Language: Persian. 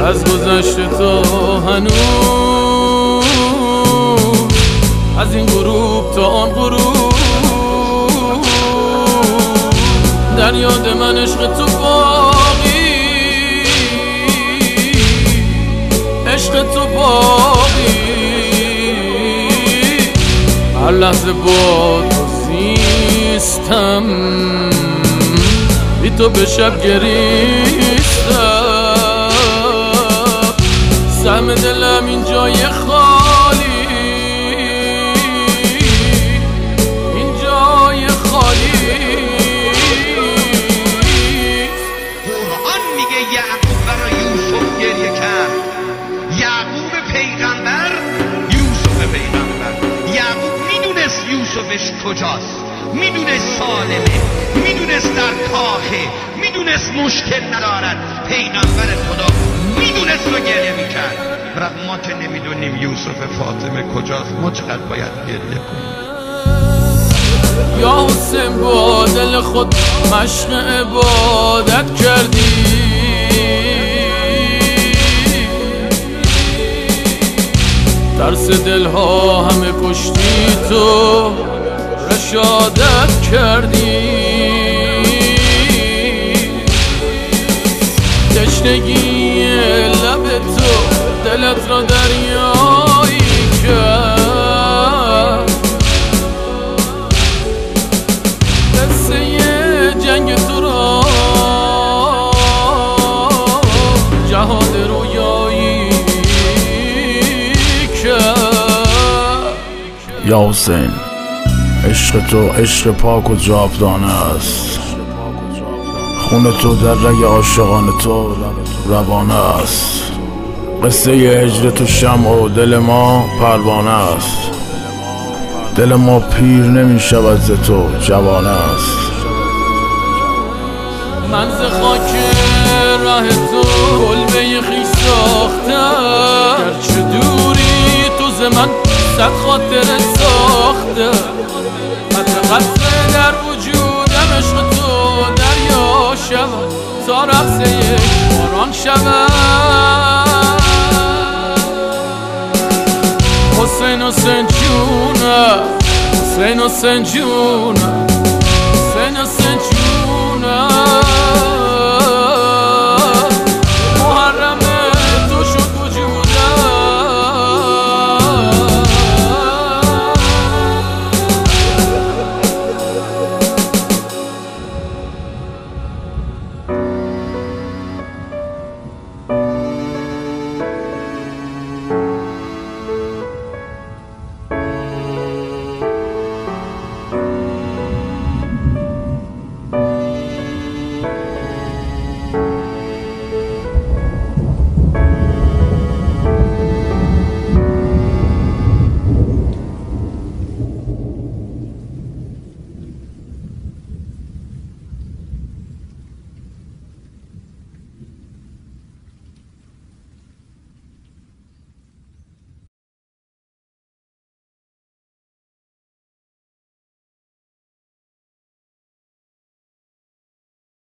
از گذشته تو هنوز، از این غروب تا آن غروب، در یاد من عشق تو باقی، عشق تو باقی. هر لحظه با تو زیستم، بی تو به شب گریستم، سهم دلم این جای خالی، این جای خالی. قرآن میگه یعقوب برای یوسف گریه کرد. یعقوب پیغمبر، یوسف پیغمبر. یعقوب میدونست یوسفش کجاست، میدونست سالمه، میدونست در کاخه، میدونست مشکل ندارد. پیغمبر خدا میدونست و گریه میکرد. برای ما که نمیدونیم یوسف فاطمه کجاست، ما چقدر باید گریه کنیم؟ یا حسین با دل خود مشق عبادت کردی، ترس دلها همه کشتی، تو رشادت کردی. تشنگی لب تو دلت را دریایی کرد، قصه جنگ تو را جهاد رویایی کرد. یا حسین، عشق تو عشق پاک و جاودانه است، خون تو در رگ عاشقان تو روانه است. قصه هجر تو شمع و دل ما پروانه است، دل ما پیر نمی شود ز تو جوانه است. من ز خاک راه تو کلبه خویش ساختم، گرچه دوری تو ز من صد خاطر ساخته. قطره در وجودم عشق تو دریا شود، تا رقص یک باران شود. حسین حسین جونم، حسین حسین جونم، حسین حسین جونم.